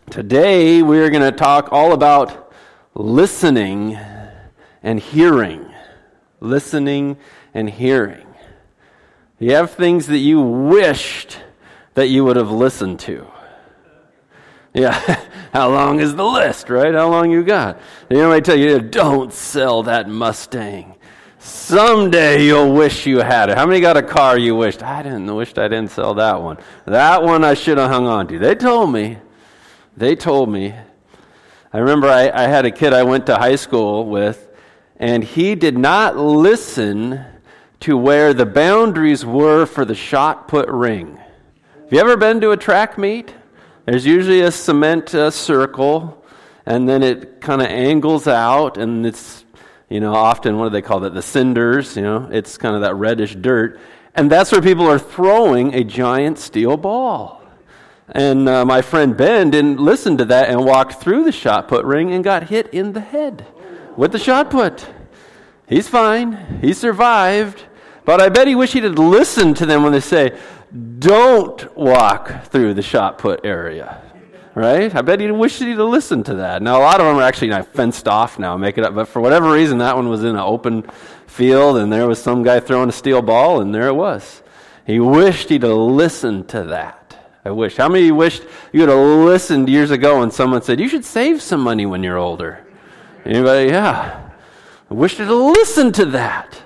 Today we're going to talk all about listening and hearing. Listening and hearing. You have things that you wished that you would have listened to. Yeah, how long is the list, right? How long you got? I tell you, don't sell that Mustang. Someday you'll wish you had it. How many got a car you wished? I didn't sell that one. That one I should have hung on to. They told me. I remember I had a kid I went to high school with, and he did not listen to where the boundaries were for the shot put ring. Have you ever been to a track meet? There's usually a cement circle, and then it kind of angles out, and it's, often, what do they call that? The cinders, it's kind of that reddish dirt. And that's where people are throwing a giant steel ball. And my friend Ben didn't listen to that and walked through the shot put ring and got hit in the head with the shot put. He's fine. He survived. But I bet he wished he had listened to them when they say, don't walk through the shot put area. Right? I bet he wished he'd listened to that. Now, a lot of them are actually fenced off now, make it up. But for whatever reason, that one was in an open field, and there was some guy throwing a steel ball, and there it was. He wished he'd listened to that. I wish. How many of you wished you would have listened years ago when someone said, you should save some money when you're older? Anybody? Yeah. I wished I'd listened to that.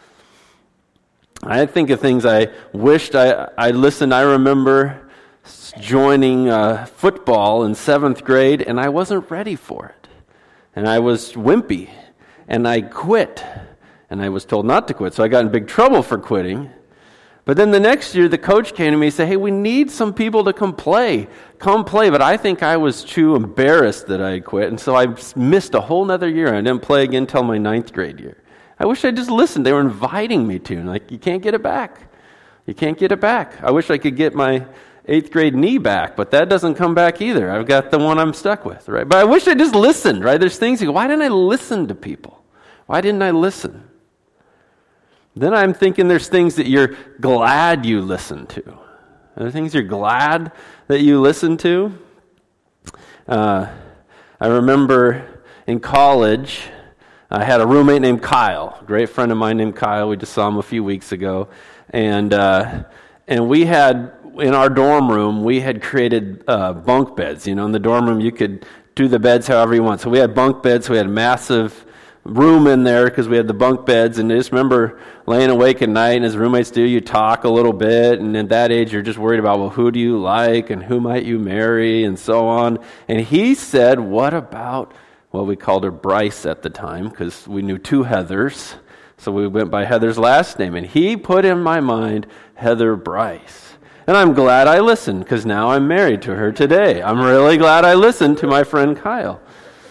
I think of things I wished I listened. I remember joining football in 7th grade, and I wasn't ready for it. And I was wimpy, and I quit. And I was told not to quit, so I got in big trouble for quitting. But then the next year, the coach came to me and said, hey, we need some people to come play. But I think I was too embarrassed that I had quit, and so I missed a whole nother year. I didn't play again until my 9th grade year. I wish I just listened. They were inviting me to. And you can't get it back. You can't get it back. I wish I could get my 8th grade knee back, but that doesn't come back either. I've got the one I'm stuck with, right? But I wish I just listened, right? There's things you go, why didn't I listen to people? Why didn't I listen? Then I'm thinking there's things that you're glad you listened to. Are there things you're glad that you listened to? I remember in college, I had a roommate named Kyle, a great friend of mine named Kyle. We just saw him a few weeks ago. And we had, in our dorm room, we had created bunk beds. In the dorm room, you could do the beds however you want. So we had bunk beds. We had massive room in there because we had the bunk beds. And I just remember laying awake at night, and as roommates do, you talk a little bit. And at that age, you're just worried about, well, who do you like and who might you marry and so on. And he said, what about, well, we called her Bryce at the time because we knew 2 Heathers. So we went by Heather's last name. And he put in my mind Heather Bryce. And I'm glad I listened because now I'm married to her today. I'm really glad I listened to my friend Kyle.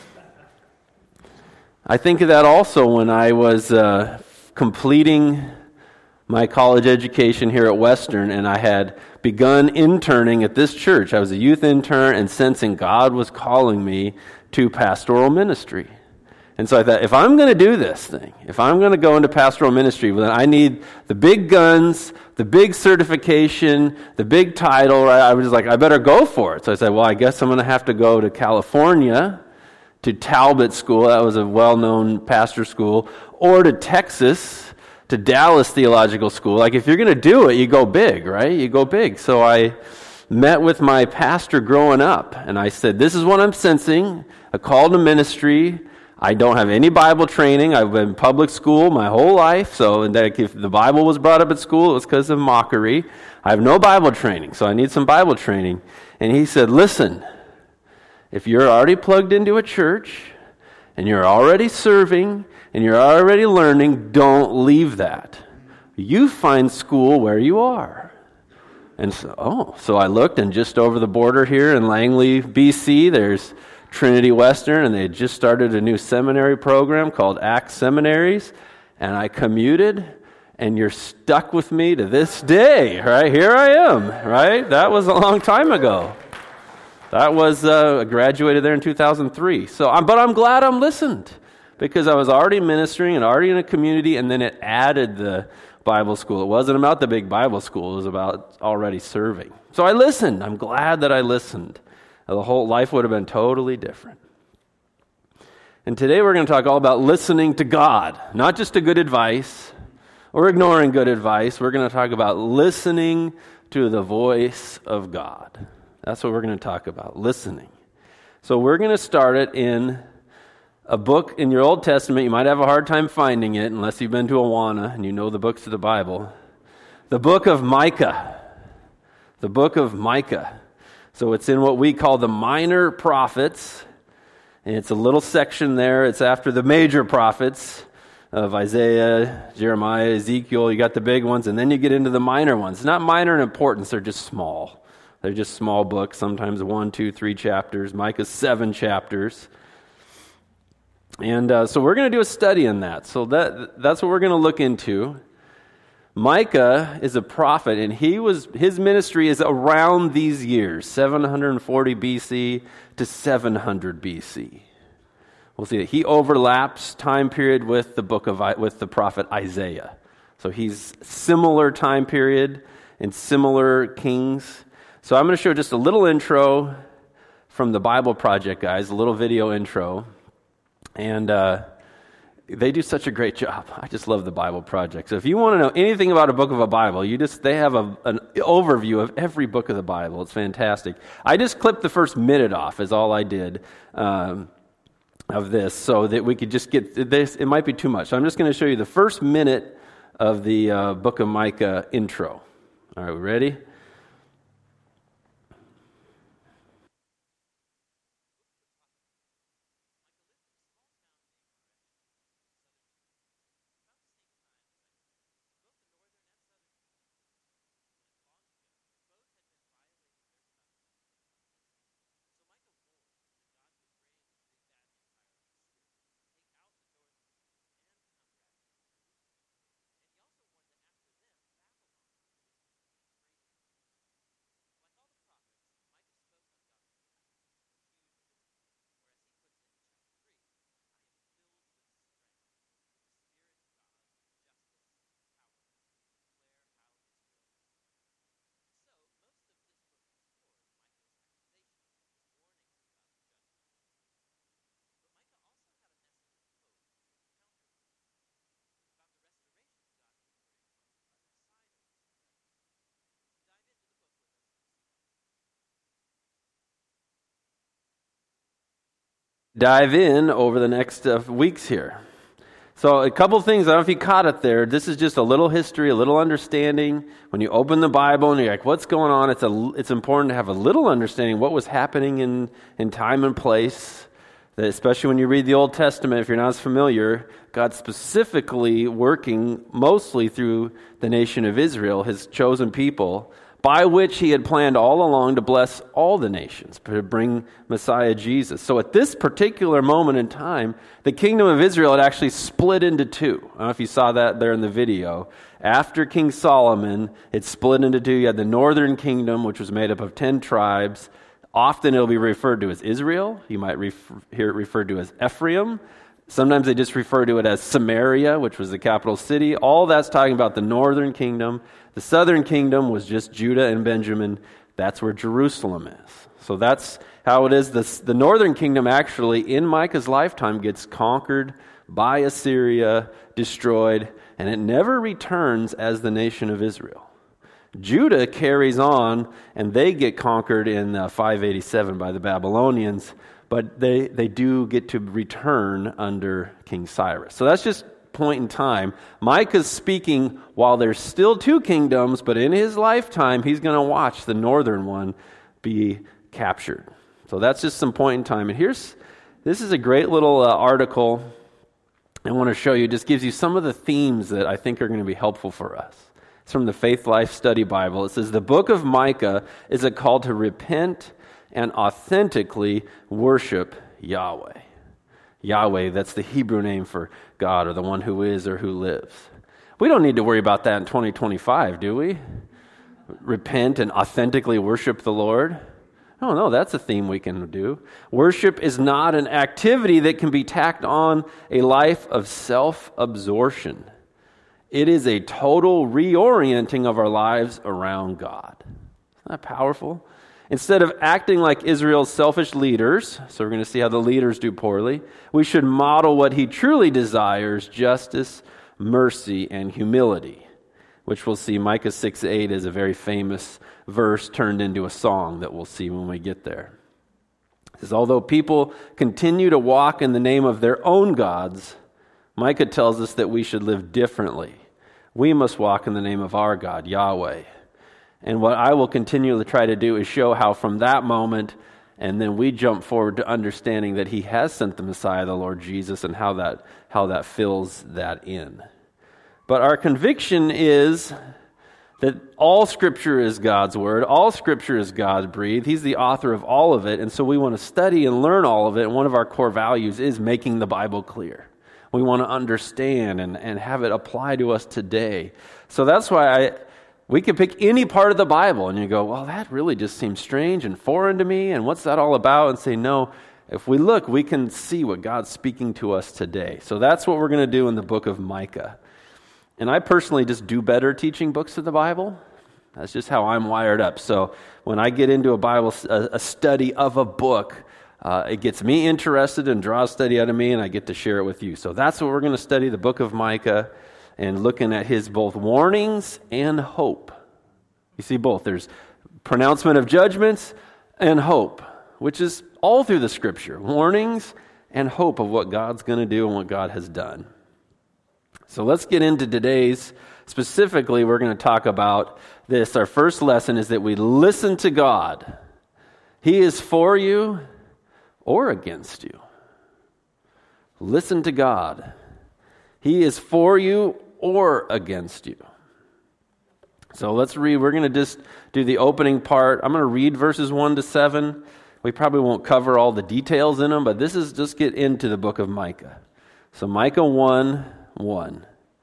I think of that also when I was completing my college education here at Western, and I had begun interning at this church. I was a youth intern and sensing God was calling me to pastoral ministry. And so I thought, if I'm going to do this thing, if I'm going to go into pastoral ministry, well, then I need the big guns, the big certification, the big title. Right? I was just like, I better go for it. So I said, well, I guess I'm going to have to go to California, to Talbot School, that was a well-known pastor school, or to Texas, to Dallas Theological School. Like, if you're going to do it, you go big, right? You go big. So I met with my pastor growing up, and I said, this is what I'm sensing, a call to ministry. I don't have any Bible training. I've been in public school my whole life, so if the Bible was brought up at school, it was because of mockery. I have no Bible training, so I need some Bible training. And he said, listen, if you're already plugged into a church, and you're already serving, and you're already learning, don't leave that. You find school where you are. And so I looked, and just over the border here in Langley, BC, there's Trinity Western, and they had just started a new seminary program called Acts Seminaries, and I commuted, and you're stuck with me to this day, right? Here I am, right? That was a long time ago. That was, I graduated there in 2003. But I'm glad I'm listened, because I was already ministering and already in a community, and then it added the Bible school. It wasn't about the big Bible school. It was about already serving. So I listened. I'm glad that I listened. the whole life would have been totally different. And today we're going to talk all about listening to God, not just to good advice or ignoring good advice. We're going to talk about listening to the voice of God. That's what we're going to talk about, listening. So we're going to start it in a book in your Old Testament. You might have a hard time finding it unless you've been to Awana and you know the books of the Bible. The book of Micah. The book of Micah. So it's in what we call the minor prophets. And it's a little section there. It's after the major prophets of Isaiah, Jeremiah, Ezekiel. You got the big ones, and then you get into the minor ones. Not minor in importance, they're just small. They're just small books, sometimes 1, 2, 3 chapters. Micah's 7 chapters. And so we're going to do a study in that. So that's what we're going to look into. Micah is a prophet, and his ministry is around these years, 740 BC to 700 BC. We'll see that he overlaps time period with the prophet Isaiah. So he's similar time period and similar kings. So I'm going to show just a little intro from the Bible Project guys, a little video intro, and they do such a great job. I just love the Bible Project. So if you want to know anything about a book of a Bible, they have an overview of every book of the Bible. It's fantastic. I just clipped the first minute off is all I did of this so that we could just get this. It might be too much. So I'm just going to show you the first minute of the book of Micah intro. All right, we ready? Dive in over the next weeks here. So a couple things, I don't know if you caught it there. This is just a little history, a little understanding. When you open the Bible and you're like, what's going on? It's important to have a little understanding of what was happening in time and place. That especially when you read the Old Testament, if you're not as familiar, God's specifically working mostly through the nation of Israel, his chosen people, by which he had planned all along to bless all the nations, to bring Messiah Jesus. So at this particular moment in time, the kingdom of Israel had actually split into two. I don't know if you saw that there in the video. After King Solomon, it split into two. You had the northern kingdom, which was made up of 10 tribes. Often it'll be referred to as Israel. You might hear it referred to as Ephraim. Sometimes they just refer to it as Samaria, which was the capital city. All that's talking about the northern kingdom. The southern kingdom was just Judah and Benjamin. That's where Jerusalem is. So that's how it is. The northern kingdom actually, in Micah's lifetime, gets conquered by Assyria, destroyed, and it never returns as the nation of Israel. Judah carries on, and they get conquered in 587 by the Babylonians, but they do get to return under King Cyrus. So that's just point in time. Micah's speaking while there's still two kingdoms, but in his lifetime, he's going to watch the northern one be captured. So that's just some point in time. And this is a great little article I want to show you. It just gives you some of the themes that I think are going to be helpful for us. It's from the Faith Life Study Bible. It says, the book of Micah is a call to repent and authentically worship Yahweh. Yahweh, that's the Hebrew name for God, or the one who is or who lives. We don't need to worry about that in 2025, do we? Repent and authentically worship the Lord. Oh, no, that's a theme we can do. Worship is not an activity that can be tacked on a life of self-absorption. It is a total reorienting of our lives around God. Isn't that powerful? Instead of acting like Israel's selfish leaders, so we're going to see how the leaders do poorly, we should model what he truly desires: justice, mercy, and humility, which we'll see Micah 6:8 is a very famous verse turned into a song that we'll see when we get there. It says, although people continue to walk in the name of their own gods, Micah tells us that we should live differently. We must walk in the name of our God, Yahweh. And what I will continually try to do is show how from that moment, and then we jump forward to understanding that he has sent the Messiah, the Lord Jesus, and how that fills that in. But our conviction is that all Scripture is God's Word. All Scripture is God-breathed. He's the author of all of it, and so we want to study and learn all of it, and one of our core values is making the Bible clear. We want to understand and have it apply to us today. So that's why we can pick any part of the Bible, and you go, well, that really just seems strange and foreign to me, and what's that all about? And say, no, if we look, we can see what God's speaking to us today. So that's what we're going to do in the book of Micah. And I personally just do better teaching books of the Bible. That's just how I'm wired up. So when I get into a study of a book, it gets me interested and draws study out of me, and I get to share it with you. So that's what we're going to study, the book of Micah, and looking at his both warnings and hope. You see both. There's pronouncement of judgments and hope, which is all through the Scripture. Warnings and hope of what God's going to do and what God has done. So let's get into today's, specifically we're going to talk about this. Our first lesson is that we listen to God. He is for you or against you. Listen to God. He is for you or against you. So let's read. We're going to just do the opening part. I'm going to read verses 1 to 7. We probably won't cover all the details in them, but this is just get into the book of Micah. So Micah 1:1.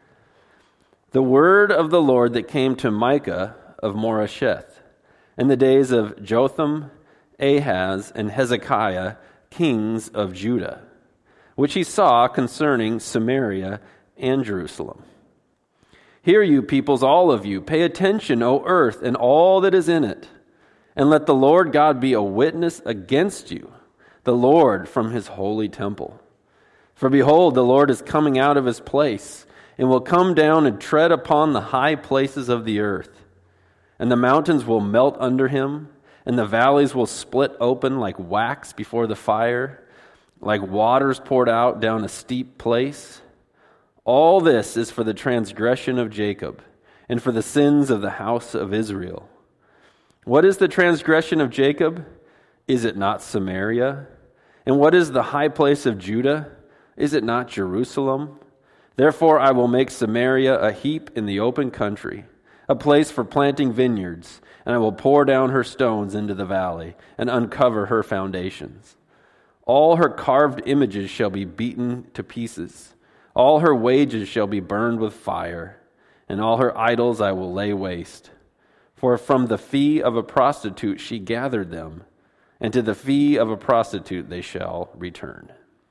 The word of the Lord that came to Micah of Moresheth in the days of Jotham, Ahaz, and Hezekiah, kings of Judah, which he saw concerning Samaria and Jerusalem. Hear you peoples, all of you, pay attention, O earth, and all that is in it, and let the Lord God be a witness against you, the Lord from his holy temple. For behold, the Lord is coming out of his place, and will come down and tread upon the high places of the earth. And the mountains will melt under him, and the valleys will split open like wax before the fire, like waters poured out down a steep place. All this is for the transgression of Jacob, and for the sins of the house of Israel. What is the transgression of Jacob? Is it not Samaria? And what is the high place of Judah? Is it not Jerusalem? Therefore I will make Samaria a heap in the open country, a place for planting vineyards, and I will pour down her stones into the valley, and uncover her foundations. All her carved images shall be beaten to pieces. All her wages shall be burned with fire, and all her idols I will lay waste. For from the fee of a prostitute she gathered them, and to the fee of a prostitute they shall return.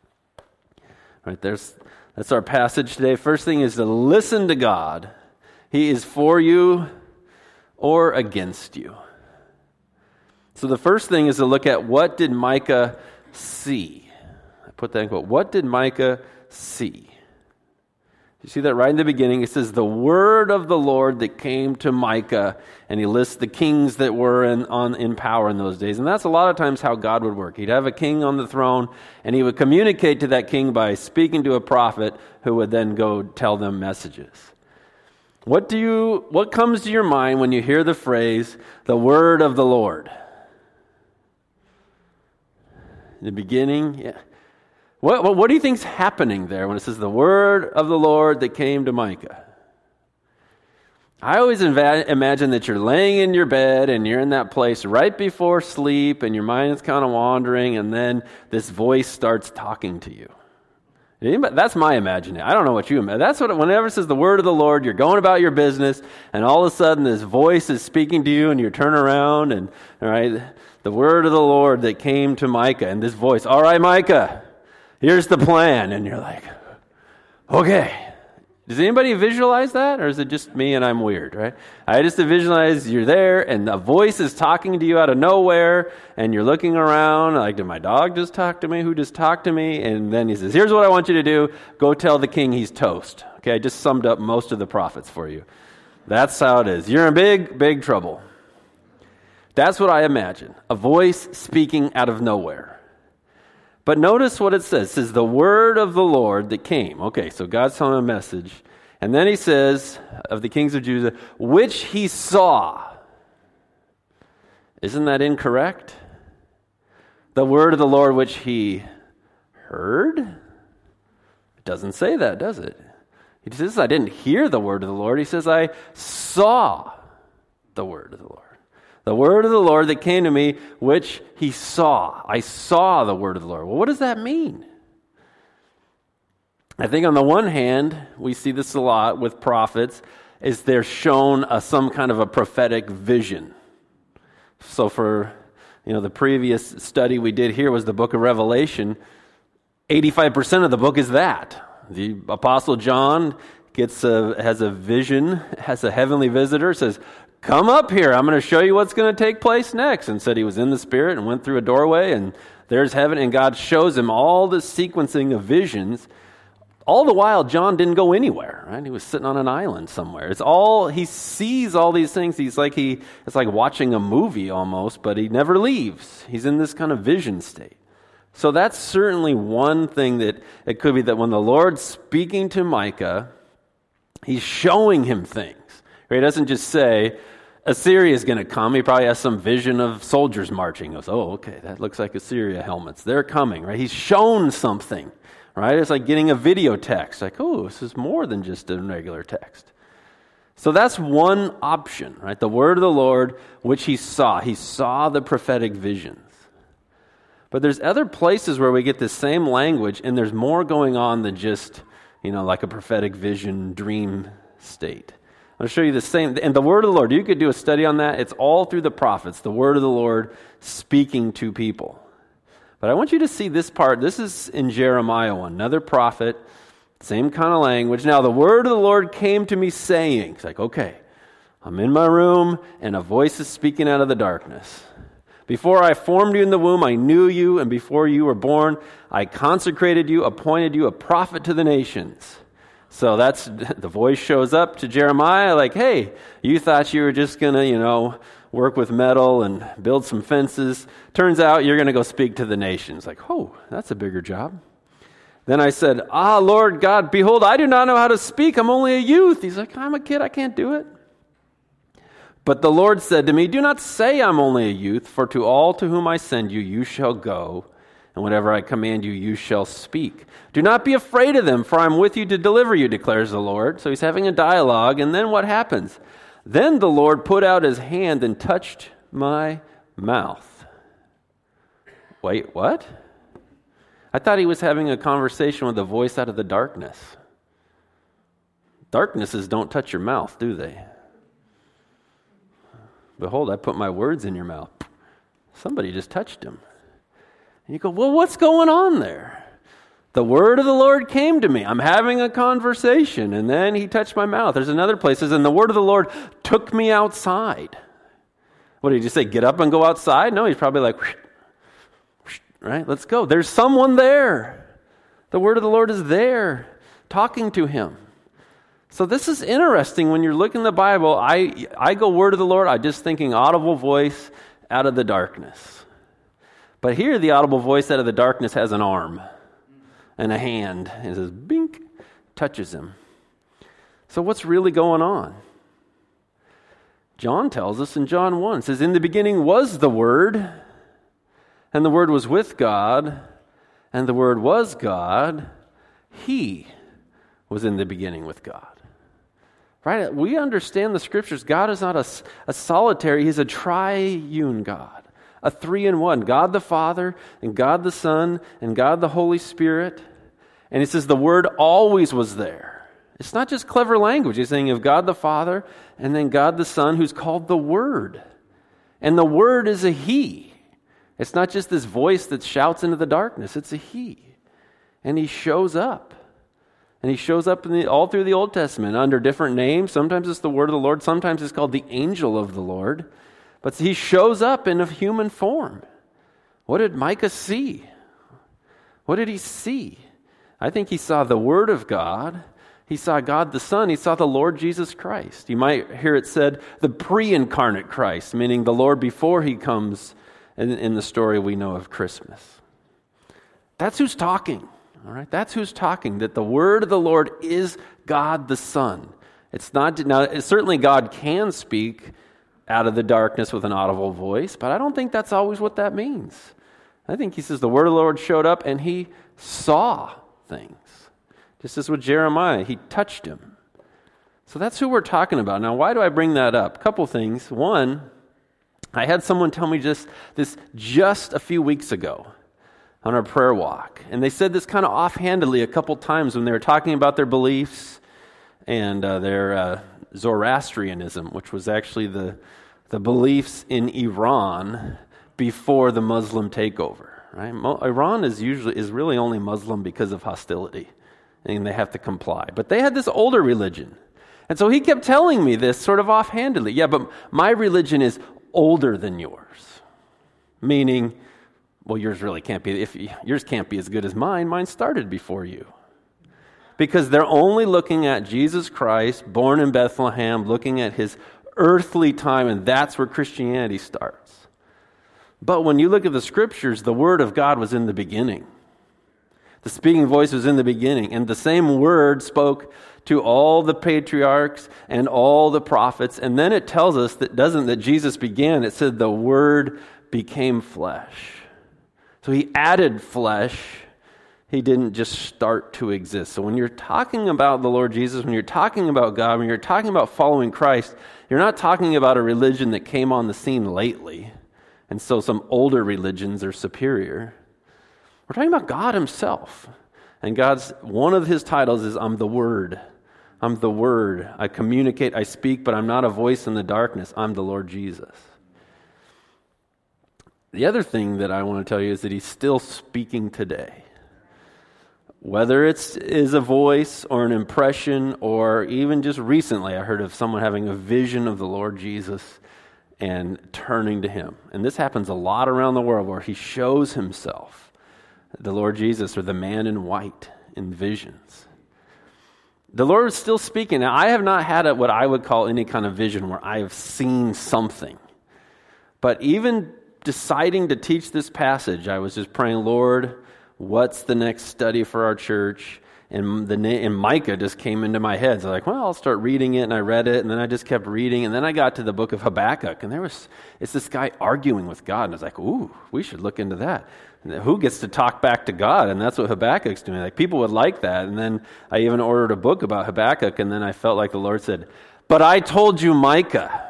All right, that's our passage today. First thing is to listen to God. He is for you or against you. So the first thing is to look at what did Micah see. I put that in quote. What did Micah see? You see that right in the beginning? It says, the word of the Lord that came to Micah, and he lists the kings that were in power in those days. And that's a lot of times how God would work. He'd have a king on the throne, and he would communicate to that king by speaking to a prophet who would then go tell them messages. What comes to your mind when you hear the phrase, the word of the Lord? In the beginning, yeah. What do you think's happening there when it says the word of the Lord that came to Micah? I always imagine that you're laying in your bed and you're in that place right before sleep and your mind is kind of wandering, and then this voice starts talking to you. That's my imagination. I don't know what you imagine. That's what, whenever it says the word of the Lord, you're going about your business, and all of a sudden this voice is speaking to you, and you turn around, and all right, the word of the Lord that came to Micah, and this voice, all right, Micah, here's the plan. And you're like, okay. Does anybody visualize that? Or is it just me and I'm weird, right? I just visualize you're there and a voice is talking to you out of nowhere and you're looking around like, did my dog just talk to me? Who just talked to me? And then he says, here's what I want you to do. Go tell the king he's toast. Okay, I just summed up most of the prophets for you. That's how it is. You're in big, big trouble. That's what I imagine. A voice speaking out of nowhere. But notice what it says. It says, the word of the Lord that came. Okay, so God's telling a message. And then he says, of the kings of Judah, which he saw. Isn't that incorrect? The word of the Lord which he heard? It doesn't say that, does it? He says, I didn't hear the word of the Lord. He says, I saw the word of the Lord. The word of the Lord that came to me, which he saw. I saw the word of the Lord. Well, what does that mean? I think on the one hand, we see this a lot with prophets, is they're shown some kind of a prophetic vision. So for the previous study we did here was the book of Revelation. 85% of the book is that. The Apostle John has a vision, has a heavenly visitor, says, come up here, I'm going to show you what's going to take place next. And said he was in the Spirit and went through a doorway and there's heaven. And God shows him all this sequencing of visions. All the while, John didn't go anywhere, right? He was sitting on an island somewhere. He sees all these things. It's like watching a movie almost, but he never leaves. He's in this kind of vision state. So that's certainly one thing that it could be, that when the Lord's speaking to Micah, he's showing him things. He doesn't just say, Assyria is going to come. He probably has some vision of soldiers marching. He goes, oh, okay, that looks like Assyria helmets. They're coming, right? He's shown something, right? It's like getting a video text. Like, oh, this is more than just a regular text. So that's one option, right? The word of the Lord, which he saw. He saw the prophetic visions. But there's other places where we get the same language, and there's more going on than just, like a prophetic vision, dream state. I'll show you the same. And the word of the Lord, you could do a study on that. It's all through the prophets, the word of the Lord speaking to people. But I want you to see this part. This is in Jeremiah 1, another prophet, same kind of language. Now, the word of the Lord came to me saying, it's like, okay, I'm in my room, and a voice is speaking out of the darkness. Before I formed you in the womb, I knew you, and before you were born, I consecrated you, appointed you a prophet to the nations. So that's, the voice shows up to Jeremiah like, hey, you thought you were just going to, work with metal and build some fences. Turns out you're going to go speak to the nations. Like, oh, that's a bigger job. Then I said, Lord God, behold, I do not know how to speak. I'm only a youth. He's like, I'm a kid. I can't do it. But the Lord said to me, do not say I'm only a youth, for to all to whom I send you, you shall go. And whatever I command you, you shall speak. Do not be afraid of them, for I'm with you to deliver you, declares the Lord. So he's having a dialogue, and then what happens? Then the Lord put out his hand and touched my mouth. Wait, what? I thought he was having a conversation with a voice out of the darkness. Darknesses don't touch your mouth, do they? Behold, I put my words in your mouth. Somebody just touched him. And you go, well, what's going on there? The word of the Lord came to me. I'm having a conversation, and then he touched my mouth. There's another place that says, and the word of the Lord took me outside. What did he just say, get up and go outside? No, he's probably like, right, let's go. There's someone there. The word of the Lord is there, talking to him. So this is interesting. When you're looking at the Bible, I go word of the Lord, I'm just thinking audible voice out of the darkness. But here, the audible voice out of the darkness has an arm and a hand. It says, bink, touches him. So what's really going on? John tells us in John 1, it says, in the beginning was the Word, and the Word was with God, and the Word was God. He was in the beginning with God. Right? We understand the Scriptures. God is not a solitary, He's a triune God. A 3-in-1, God the Father, and God the Son, and God the Holy Spirit. And he says the Word always was there. It's not just clever language. He's saying of God the Father, and then God the Son, who's called the Word. And the Word is a He. It's not just this voice that shouts into the darkness. It's a He. And He shows up. And he shows up all through the Old Testament under different names. Sometimes it's the word of the Lord. Sometimes it's called the angel of the Lord. But he shows up in a human form. What did Micah see? What did he see? I think he saw the Word of God. He saw God the Son. He saw the Lord Jesus Christ. You might hear it said, the pre-incarnate Christ, meaning the Lord before he comes in the story we know of Christmas. That's who's talking. All right, that's who's talking, that the word of the Lord is God the Son. It's not, now certainly God can speak out of the darkness with an audible voice, but I don't think that's always what that means. I think he says the word of the Lord showed up and he saw things. Just as with Jeremiah, he touched him. So that's who we're talking about. Now, why do I bring that up? A couple things. One, I had someone tell me this just a few weeks ago on our prayer walk. And they said this kind of offhandedly a couple times when they were talking about their beliefs and their Zoroastrianism, which was actually the beliefs in Iran before the Muslim takeover. Right? Iran is really only Muslim because of hostility, and they have to comply. But they had this older religion. And so he kept telling me this sort of offhandedly. Yeah, but my religion is older than yours. Meaning, well, yours really can't be, yours can't be as good as mine. Mine started before you. Because they're only looking at Jesus Christ, born in Bethlehem, looking at his earthly time, and that's where Christianity starts. But when you look at the scriptures, the Word of God was in the beginning. The speaking voice was in the beginning, and the same Word spoke to all the patriarchs and all the prophets. And then it tells us that Jesus began. It said the Word became flesh. So he added flesh. He didn't just start to exist. So when you're talking about the Lord Jesus, when you're talking about God, when you're talking about following Christ, you're not talking about a religion that came on the scene lately. And so some older religions are superior. We're talking about God himself. And one of his titles is, I'm the Word. I'm the Word. I communicate, I speak, but I'm not a voice in the darkness. I'm the Lord Jesus. The other thing that I want to tell you is that he's still speaking today. Whether it is a voice or an impression, or even just recently I heard of someone having a vision of the Lord Jesus and turning to him. And this happens a lot around the world where he shows himself, the Lord Jesus, or the man in white in visions. The Lord is still speaking. Now, I have not had what I would call any kind of vision where I have seen something. But even deciding to teach this passage, I was just praying, Lord, what's the next study for our church? And Micah just came into my head. So I was like, well, I'll start reading it. And I read it, and then I just kept reading. And then I got to the book of Habakkuk, and it's this guy arguing with God. And I was like, ooh, we should look into that. And who gets to talk back to God? And that's what Habakkuk's doing. Like, people would like that. And then I even ordered a book about Habakkuk, and then I felt like the Lord said, but I told you Micah.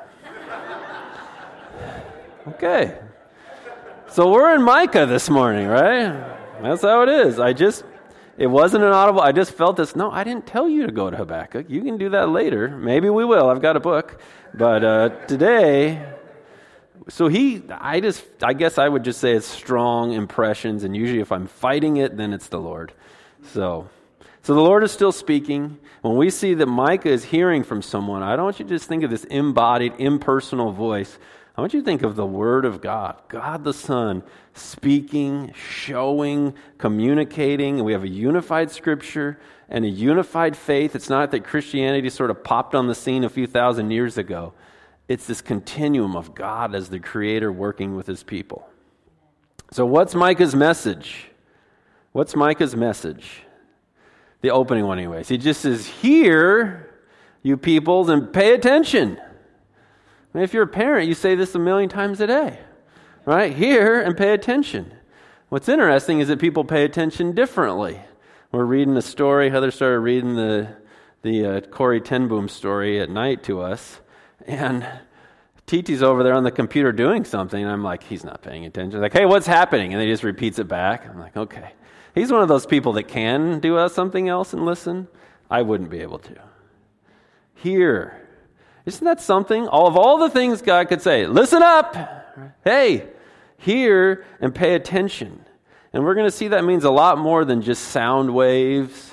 Okay. So we're in Micah this morning, right? That's how it is. It wasn't an audible. I just felt this. No, I didn't tell you to go to Habakkuk. You can do that later. Maybe we will. I've got a book. But today, so I guess I would just say it's strong impressions. And usually if I'm fighting it, then it's the Lord. So the Lord is still speaking. When we see that Micah is hearing from someone, I don't want you to just think of this embodied, impersonal voice. I want you to think of the Word of God, God the Son, speaking, showing, communicating. And we have a unified Scripture and a unified faith. It's not that Christianity sort of popped on the scene a few thousand years ago. It's this continuum of God as the Creator working with his people. So what's Micah's message? What's Micah's message? The opening one anyways. He just says, hear, you peoples, and pay attention. I mean, if you're a parent, you say this a million times a day, right? Hear and pay attention. What's interesting is that people pay attention differently. We're reading a story. Heather started reading the Corrie ten Boom story at night to us, and Titi's over there on the computer doing something, and I'm like, he's not paying attention. Like, hey, what's happening? And he just repeats it back. I'm like, okay. He's one of those people that can do something else and listen. I wouldn't be able to. Hear. Isn't that something? Of all the things God could say, listen up. Hey, hear and pay attention. And we're going to see that means a lot more than just sound waves,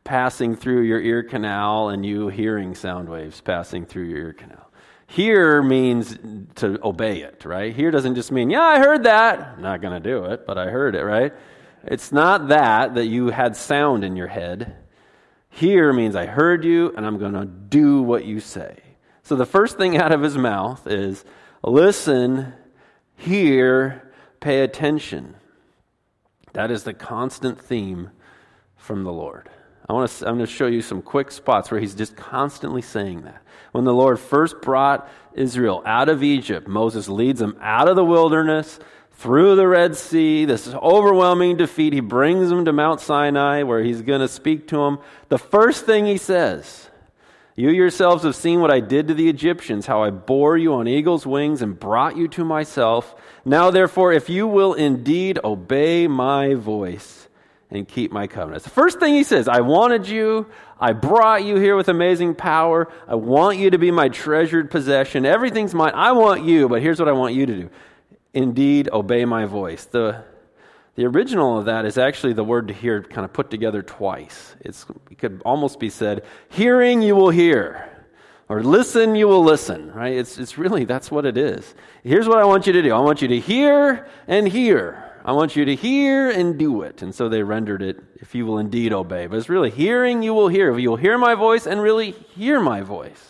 passing through your ear canal and you hearing sound waves passing through your ear canal. Hear means to obey it, right? Hear doesn't just mean, yeah, I heard that. I'm not going to do it, but I heard it, right? It's not that you had sound in your head. Hear means I heard you and I'm going to do what you say. So the first thing out of his mouth is listen, hear, pay attention. That is the constant theme from the Lord. I'm going to show you some quick spots where he's just constantly saying that. When the Lord first brought Israel out of Egypt, Moses leads them out of the wilderness, through the Red Sea, this overwhelming defeat. He brings them to Mount Sinai where he's going to speak to them. The first thing he says, you yourselves have seen what I did to the Egyptians, how I bore you on eagle's wings and brought you to myself. Now, therefore, if you will indeed obey my voice and keep my covenants. The first thing he says, I wanted you. I brought you here with amazing power. I want you to be my treasured possession. Everything's mine. I want you, but here's what I want you to do. Indeed, obey my voice. The original of that is actually the word to hear kind of put together twice. It could almost be said, hearing you will hear, or listen you will listen, right? It's really, that's what it is. Here's what I want you to do. I want you to hear and hear. I want you to hear and do it. And so they rendered it, if you will indeed obey. But it's really hearing you will hear. You'll hear my voice and really hear my voice.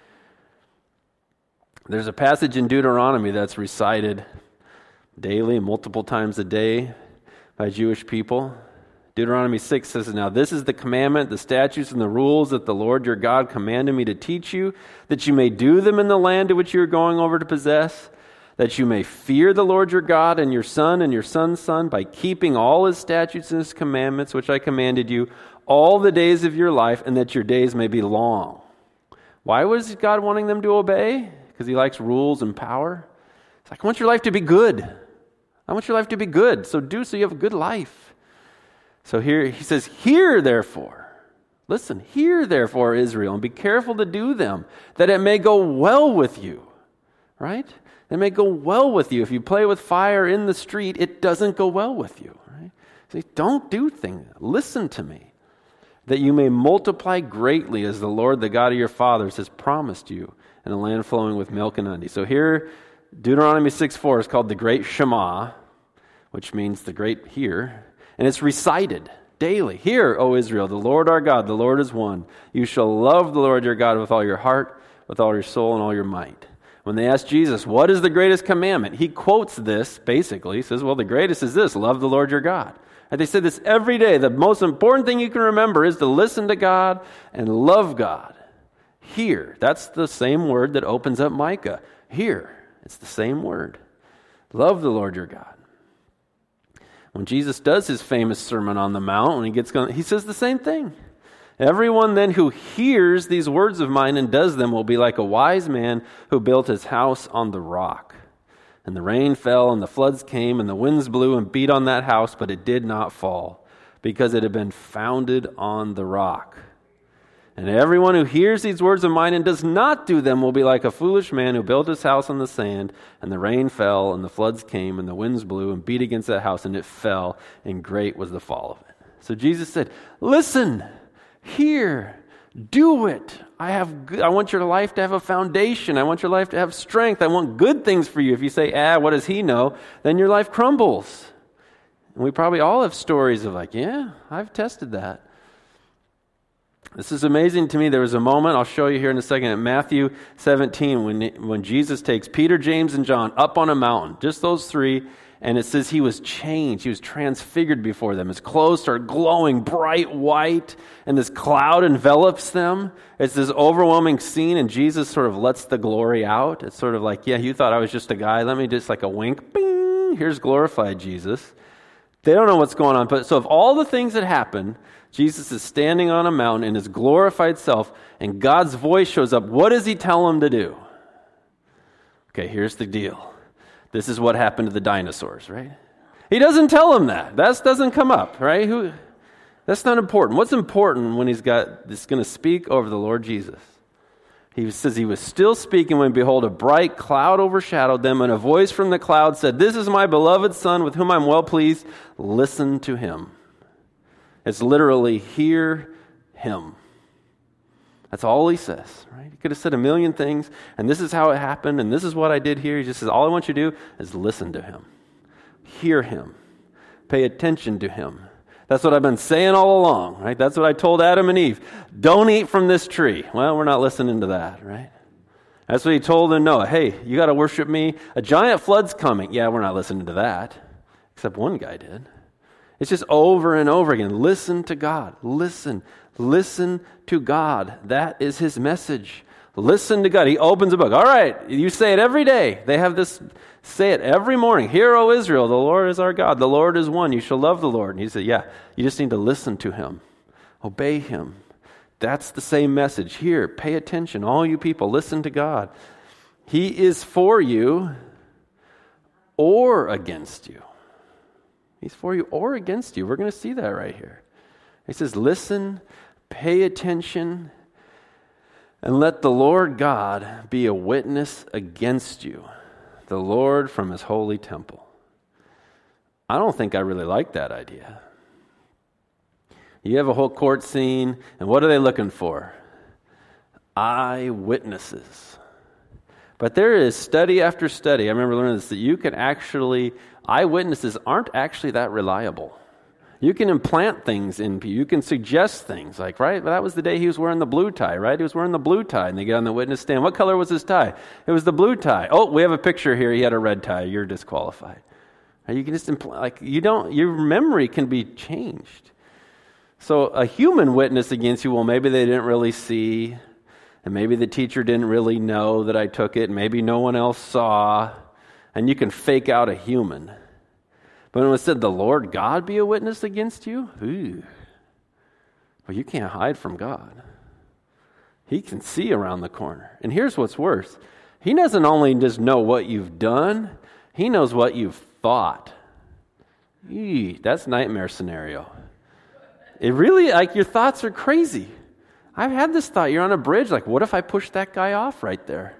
There's a passage in Deuteronomy that's recited daily, multiple times a day by Jewish people. Deuteronomy 6 says, now this is the commandment, the statutes and the rules that the Lord your God commanded me to teach you, that you may do them in the land to which you are going over to possess, that you may fear the Lord your God and your son and your son's son by keeping all his statutes and his commandments, which I commanded you, all the days of your life, and that your days may be long. Why was God wanting them to obey? Because he likes rules and power. It's like, I want your life to be good. I want your life to be good. So do so you have a good life. So here he says, hear therefore. Listen, hear therefore, Israel, and be careful to do them, that it may go well with you. Right? It may go well with you. If you play with fire in the street, it doesn't go well with you. Right? So don't do things. Listen to me. That you may multiply greatly as the Lord, the God of your fathers, has promised you in a land flowing with milk and honey. So here, Deuteronomy 6:4 is called the Great Shema, which means the great hear. And it's recited daily. Hear, O Israel, the Lord our God, the Lord is one. You shall love the Lord your God with all your heart, with all your soul, and all your might. When they asked Jesus, what is the greatest commandment? He quotes this, basically. He says, well, the greatest is this, love the Lord your God. And they say this every day. The most important thing you can remember is to listen to God and love God. Hear. That's the same word that opens up Micah. Hear. It's the same word. Love the Lord your God. When Jesus does his famous Sermon on the Mount, when he gets going, he says the same thing. Everyone then who hears these words of mine and does them will be like a wise man who built his house on the rock. And the rain fell, and the floods came, and the winds blew and beat on that house, but it did not fall, because it had been founded on the rock. And everyone who hears these words of mine and does not do them will be like a foolish man who built his house on the sand, and the rain fell, and the floods came, and the winds blew and beat against that house, and it fell, and great was the fall of it. So Jesus said, listen, hear, do it. I want your life to have a foundation. I want your life to have strength. I want good things for you. If you say, what does he know? Then your life crumbles. And we probably all have stories of like, yeah, I've tested that. This is amazing to me. There was a moment, I'll show you here in a second, in Matthew 17, when Jesus takes Peter, James, and John up on a mountain, just those three, and it says he was changed. He was transfigured before them. His clothes start glowing bright white, and this cloud envelops them. It's this overwhelming scene, and Jesus sort of lets the glory out. It's sort of like, yeah, you thought I was just a guy. Let me just like a wink. Bing! Here's glorified Jesus. They don't know what's going on. But so of all the things that happen, Jesus is standing on a mountain in his glorified self, and God's voice shows up. What does he tell him to do? Okay, here's the deal. This is what happened to the dinosaurs, right? He doesn't tell him that. That doesn't come up, right? That's not important. What's important when he's going to speak over the Lord Jesus? He says he was still speaking when, behold, a bright cloud overshadowed them, and a voice from the cloud said, "This is my beloved Son, with whom I'm well pleased. Listen to him." It's literally hear, him. That's all he says, right? He could have said a million things, and this is how it happened, and this is what I did here. He just says, all I want you to do is listen to him. Hear him. Pay attention to him. That's what I've been saying all along, right? That's what I told Adam and Eve. Don't eat from this tree. Well, we're not listening to that, right? That's what he told them, Noah. Hey, you got to worship me. A giant flood's coming. Yeah, we're not listening to that. Except one guy did. It's just over and over again. Listen to God. Listen to God. That is his message. Listen to God. He opens a book. All right, you say it every day. They have this, say it every morning. Hear, O Israel, the Lord is our God. The Lord is one. You shall love the Lord. And he said, yeah, you just need to listen to him. Obey him. That's the same message. Here, pay attention. All you people, listen to God. He is for you or against you. He's for you or against you. We're going to see that right here. He says, listen, pay attention, and let the Lord God be a witness against you, the Lord from his holy temple. I don't think I really like that idea. You have a whole court scene, and what are they looking for? Eyewitnesses. But there is study after study, I remember learning this, that you can actually, eyewitnesses aren't actually that reliable. You can implant things in people. You can suggest things like, right? That was the day he was wearing the blue tie, right? He was wearing the blue tie, and they get on the witness stand. What color was his tie? It was the blue tie. Oh, we have a picture here. He had a red tie. You're disqualified. You can just implant, like, your memory can be changed. So a human witness against you, well, maybe they didn't really see, and maybe the teacher didn't really know that I took it, and maybe no one else saw, and you can fake out a human. But when it said the Lord God be a witness against you, well, you can't hide from God. He can see around the corner. And here's what's worse. He doesn't only just know what you've done, he knows what you've thought. That's nightmare scenario. It really, like, your thoughts are crazy. I've had this thought. You're on a bridge, like, what if I push that guy off right there?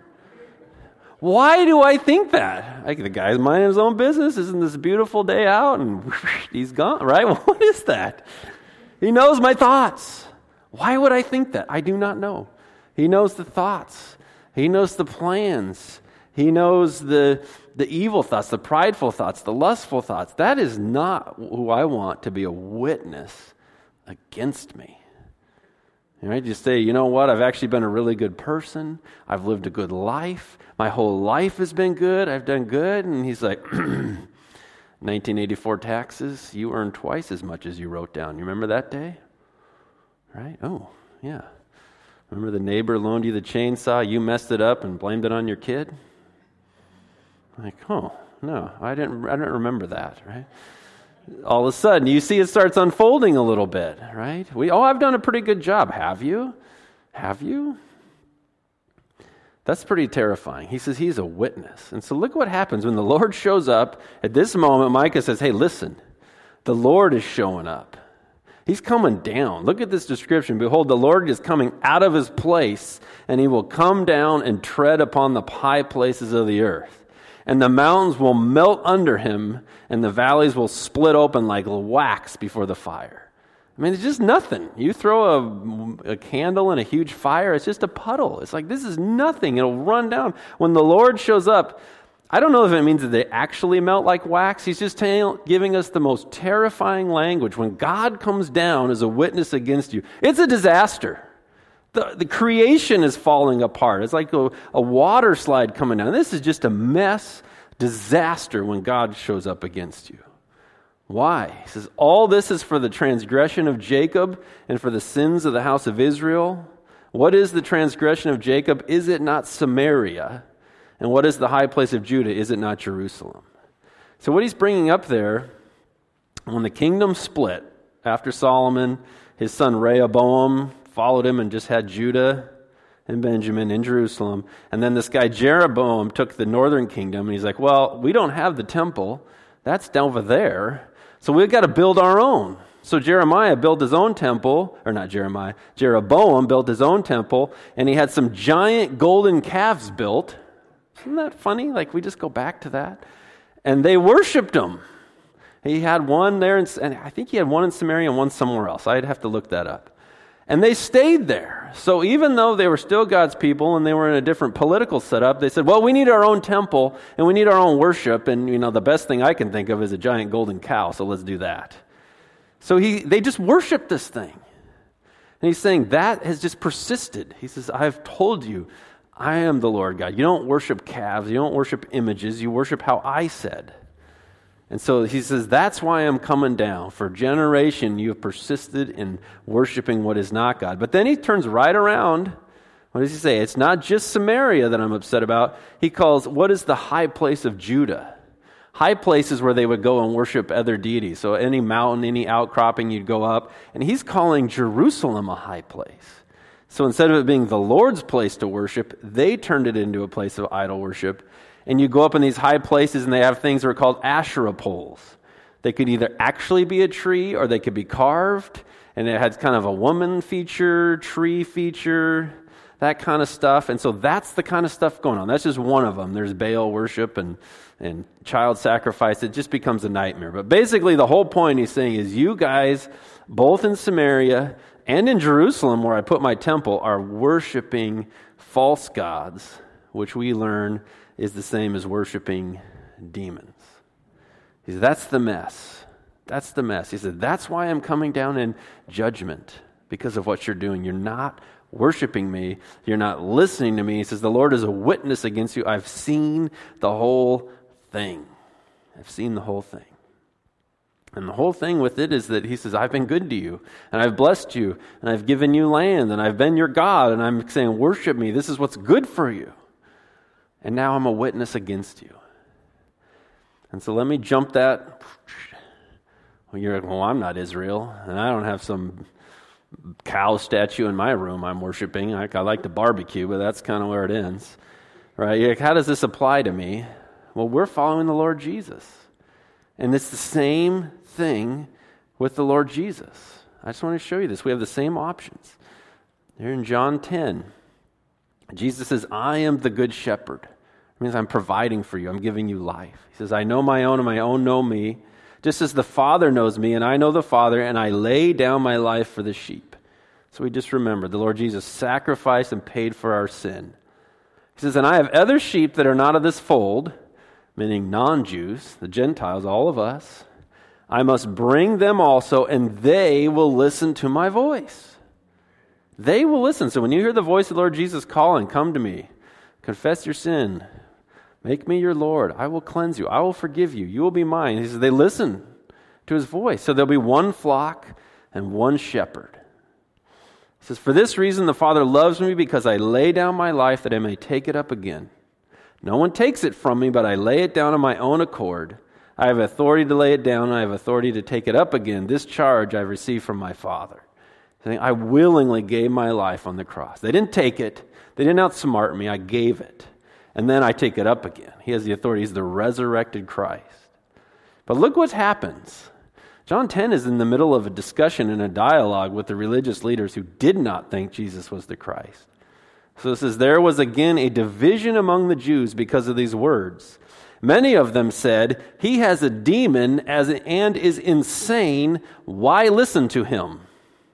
Why do I think that? Like, the guy's minding his own business. Isn't this a beautiful day out? And he's gone, right? What is that? He knows my thoughts. Why would I think that? I do not know. He knows the thoughts. He knows the plans. He knows the evil thoughts, the prideful thoughts, the lustful thoughts. That is not who I want to be a witness against me. You might just say, you know what, I've actually been a really good person. I've lived a good life. My whole life has been good. I've done good. And he's like, 1984 taxes, you earned twice as much as you wrote down. You remember that day? Right? Oh, yeah. Remember the neighbor loaned you the chainsaw, you messed it up and blamed it on your kid? Like, oh, no, I didn't remember that, right? All of a sudden, you see it starts unfolding a little bit, right? I've done a pretty good job. Have you? Have you? That's pretty terrifying. He says he's a witness. And so look what happens when the Lord shows up. At this moment, Micah says, hey, listen, the Lord is showing up. He's coming down. Look at this description. Behold, the Lord is coming out of his place, and he will come down and tread upon the high places of the earth. And the mountains will melt under him, and the valleys will split open like wax before the fire. I mean, it's just nothing. You throw a candle in a huge fire, it's just a puddle. It's like, this is nothing. It'll run down. When the Lord shows up, I don't know if it means that they actually melt like wax. He's just giving us the most terrifying language. When God comes down as a witness against you, it's a disaster. The creation is falling apart. It's like a water slide coming down. This is just a mess, disaster when God shows up against you. Why? He says, all this is for the transgression of Jacob and for the sins of the house of Israel. What is the transgression of Jacob? Is it not Samaria? And what is the high place of Judah? Is it not Jerusalem? So what he's bringing up there, when the kingdom split after Solomon, his son Rehoboam followed him and just had Judah and Benjamin in Jerusalem. And then this guy Jeroboam took the northern kingdom, and he's like, well, we don't have the temple. That's down over there. So we've got to build our own. So Jeroboam built his own temple, Jeroboam built his own temple, and he had some giant golden calves built. Isn't that funny? Like, we just go back to that. And they worshipped him. He had one there, and I think he had one in Samaria and one somewhere else. I'd have to look that up. And they stayed there. So even though they were still God's people and they were in a different political setup, they said, well, we need our own temple and we need our own worship. And, the best thing I can think of is a giant golden cow, so let's do that. So they just worshiped this thing. And he's saying that has just persisted. He says, I've told you, I am the Lord God. You don't worship calves. You don't worship images. You worship how I said. And so he says, that's why I'm coming down. For a generation, you have persisted in worshiping what is not God. But then he turns right around. What does he say? It's not just Samaria that I'm upset about. He calls, what is the high place of Judah? High places where they would go and worship other deities. So any mountain, any outcropping, you'd go up. And he's calling Jerusalem a high place. So instead of it being the Lord's place to worship, they turned it into a place of idol worship. And you go up in these high places and they have things that are called Asherah poles. They could either actually be a tree or they could be carved. And it had kind of a woman feature, tree feature, that kind of stuff. And so that's the kind of stuff going on. That's just one of them. There's Baal worship and child sacrifice. It just becomes a nightmare. But basically the whole point he's saying is you guys, both in Samaria and in Jerusalem where I put my temple, are worshiping false gods, which we learn is the same as worshiping demons. He said, that's the mess. That's the mess. He said, that's why I'm coming down in judgment because of what you're doing. You're not worshiping me. You're not listening to me. He says, the Lord is a witness against you. I've seen the whole thing. I've seen the whole thing. And the whole thing with it is that he says, I've been good to you, and I've blessed you, and I've given you land, and I've been your God, and I'm saying, worship me. This is what's good for you. And now I'm a witness against you. And so let me jump that. Well, you're like, well, I'm not Israel, and I don't have some cow statue in my room I'm worshiping. I like to barbecue, but that's kind of where it ends. Right? You're like, how does this apply to me? Well, we're following the Lord Jesus. And it's the same thing with the Lord Jesus. I just want to show you this. We have the same options. Here in John 10, Jesus says, I am the good shepherd. It means I'm providing for you. I'm giving you life. He says, I know my own and my own know me, just as the Father knows me and I know the Father, and I lay down my life for the sheep. So we just remember the Lord Jesus sacrificed and paid for our sin. He says, and I have other sheep that are not of this fold, meaning non-Jews, the Gentiles, all of us. I must bring them also, and they will listen to my voice. They will listen. So when you hear the voice of the Lord Jesus calling, come to me, confess your sin, make me your Lord. I will cleanse you. I will forgive you. You will be mine. He says they listen to his voice. So there'll be one flock and one shepherd. He says, for this reason the Father loves me, because I lay down my life that I may take it up again. No one takes it from me, but I lay it down on my own accord. I have authority to lay it down, and I have authority to take it up again. This charge I've received from my Father. I willingly gave my life on the cross. They didn't take it. They didn't outsmart me. I gave it. And then I take it up again. He has the authority. He's the resurrected Christ. But look what happens. John 10 is in the middle of a discussion and a dialogue with the religious leaders who did not think Jesus was the Christ. So it says, there was again a division among the Jews because of these words. Many of them said, he has a demon and is insane. Why listen to him?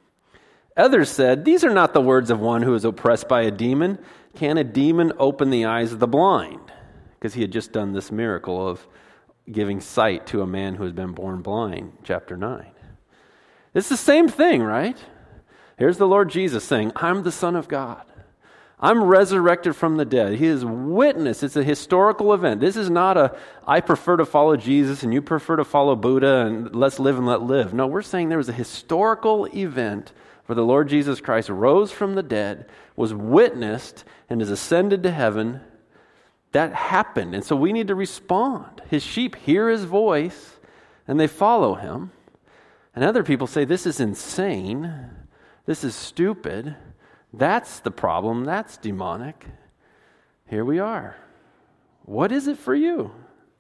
Others said, these are not the words of one who is oppressed by a demon. Can a demon open the eyes of the blind? Because he had just done this miracle of giving sight to a man who has been born blind, chapter 9. It's the same thing, right? Here's the Lord Jesus saying, I'm the Son of God. I'm resurrected from the dead. He is witness. It's a historical event. This is not I prefer to follow Jesus and you prefer to follow Buddha and let's live and let live. No, we're saying there was a historical event where the Lord Jesus Christ rose from the dead, was witnessed, and is ascended to heaven. That happened. And so we need to respond. His sheep hear his voice and they follow him. And other people say, this is insane. This is stupid. That's the problem. That's demonic. Here we are. What is it for you?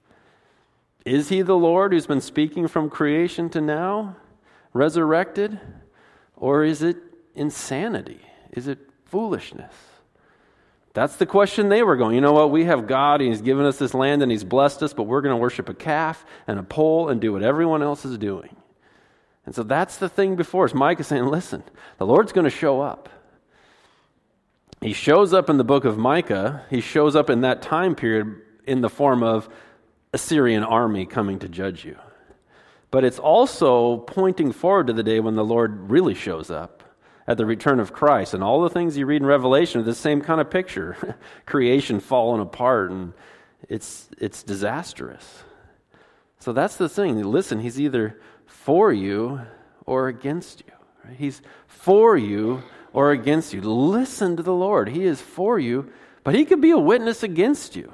Is he the Lord who's been speaking from creation to now, resurrected? Or is it insanity? Is it foolishness? That's the question they were going. You know what? We have God, and he's given us this land, and he's blessed us, but we're going to worship a calf and a pole and do what everyone else is doing. And so that's the thing before us. Micah saying, listen, the Lord's going to show up. He shows up in the book of Micah. He shows up in that time period in the form of a Syrian army coming to judge you. But it's also pointing forward to the day when the Lord really shows up at the return of Christ. And all the things you read in Revelation are the same kind of picture. Creation falling apart, and it's disastrous. So that's the thing. Listen, he's either for you or against you. Right? He's for you or against you. Listen to the Lord. He is for you, but he could be a witness against you.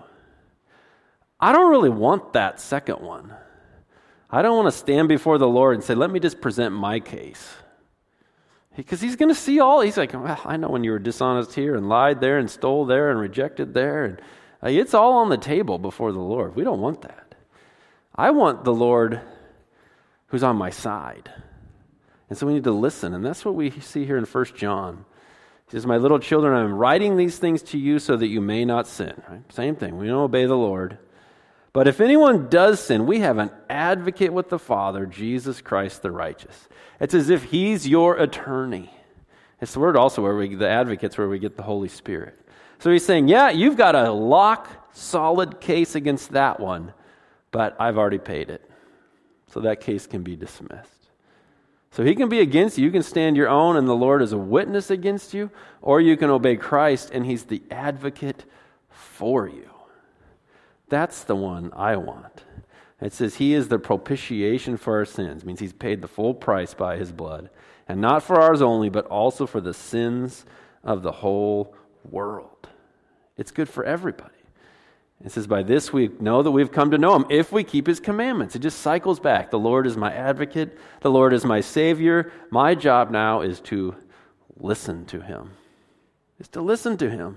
I don't really want that second one. I don't want to stand before the Lord and say, let me just present my case. Because he's going to see all. He's like, well, I know when you were dishonest here and lied there and stole there and rejected there. And it's all on the table before the Lord. We don't want that. I want the Lord who's on my side. And so we need to listen. And that's what we see here in 1 John. He says, my little children, I am writing these things to you so that you may not sin. Right? Same thing. We don't obey the Lord. But if anyone does sin, we have an advocate with the Father, Jesus Christ the righteous. It's as if he's your attorney. It's the word also where the advocate's where we get the Holy Spirit. So he's saying, yeah, you've got a solid case against that one, but I've already paid it. So that case can be dismissed. So he can be against you. You can stand your own and the Lord is a witness against you, or you can obey Christ and he's the advocate for you. That's the one I want. It says he is the propitiation for our sins. It means he's paid the full price by his blood. And not for ours only, but also for the sins of the whole world. It's good for everybody. It says, by this we know that we've come to know him if we keep his commandments. It just cycles back. The Lord is my advocate. The Lord is my Savior. My job now is to listen to him. Is to listen to him.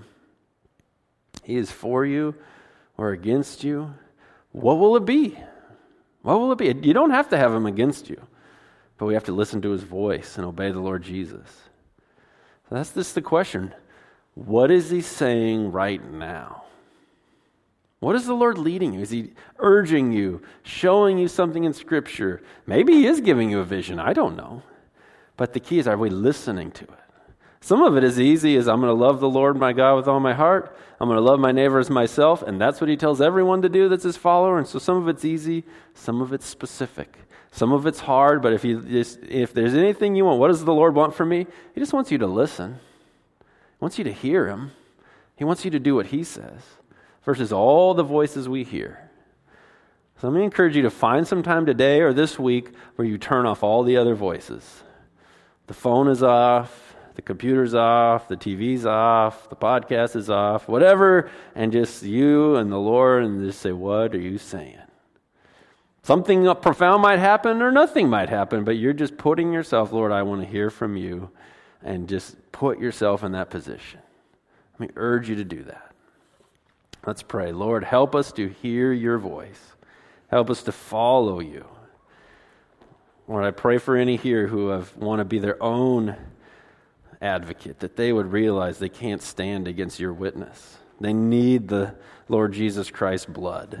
He is for you or against you. What will it be? What will it be? You don't have to have him against you, but we have to listen to his voice and obey the Lord Jesus. So that's just the question. What is he saying right now? What is the Lord leading you? Is he urging you, showing you something in Scripture? Maybe he is giving you a vision. I don't know. But the key is, are we listening to it? Some of it is easy as I'm going to love the Lord my God with all my heart. I'm going to love my neighbor as myself. And that's what he tells everyone to do that's his follower. And so some of it's easy. Some of it's specific. Some of it's hard. But if there's anything you want, what does the Lord want from me? He just wants you to listen. He wants you to hear him. He wants you to do what he says versus all the voices we hear. So let me encourage you to find some time today or this week where you turn off all the other voices. The phone is off. The computer's off, the TV's off, the podcast is off, whatever, and just you and the Lord, and just say, what are you saying? Something profound might happen or nothing might happen, but you're just putting yourself, Lord, I want to hear from you, and just put yourself in that position. Let me urge you to do that. Let's pray. Lord, help us to hear your voice. Help us to follow you. Lord, I pray for any here who want to be their own advocate, that they would realize they can't stand against your witness. They need the Lord Jesus Christ's blood.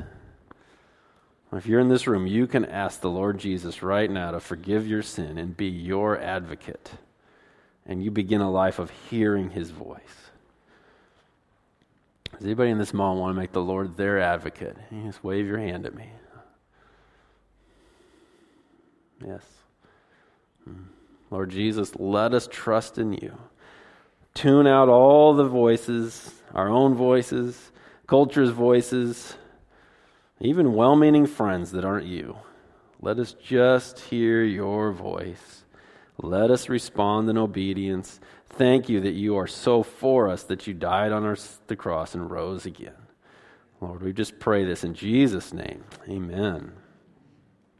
If you're in this room, you can ask the Lord Jesus right now to forgive your sin and be your advocate. And you begin a life of hearing his voice. Does anybody in this moment want to make the Lord their advocate? You just wave your hand at me. Yes. Lord Jesus, let us trust in you. Tune out all the voices, our own voices, culture's voices, even well-meaning friends that aren't you. Let us just hear your voice. Let us respond in obedience. Thank you that you are so for us that you died on the cross and rose again. Lord, we just pray this in Jesus' name. Amen.